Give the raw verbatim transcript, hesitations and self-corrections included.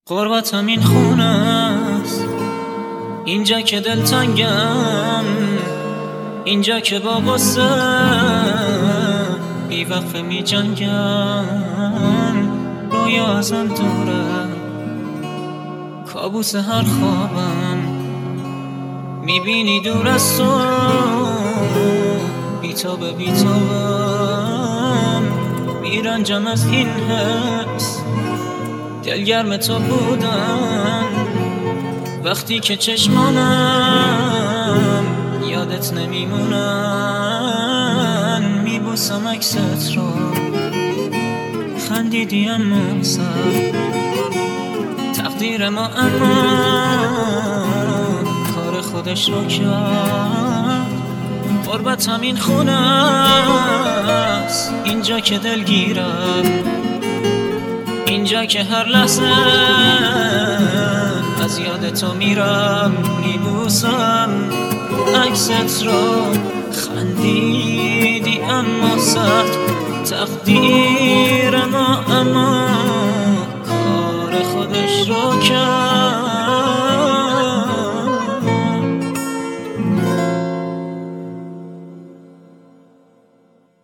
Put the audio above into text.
غربت همین خونه است، اینجا که دلتنگم، اینجا که با غصه بی وقفه می جنگم. رویا ازم دوره، کابوس هر خوابم میبینی دور از تو، بیتاب بیتابم میرنجم از این حس. دلگرم تو بودن وقتی که چشمانم یادت نمیمونن. میبوسم عکست رو، خندیدی اما سر تقدیر ما، اما کار خودش رو کرد. غربت همین خونه است، اینجا که دلگیرم، اینجا که هر لحظه از یاد تو میرم. میبوسم عکست رو، خندیدی اما سخت تقدیر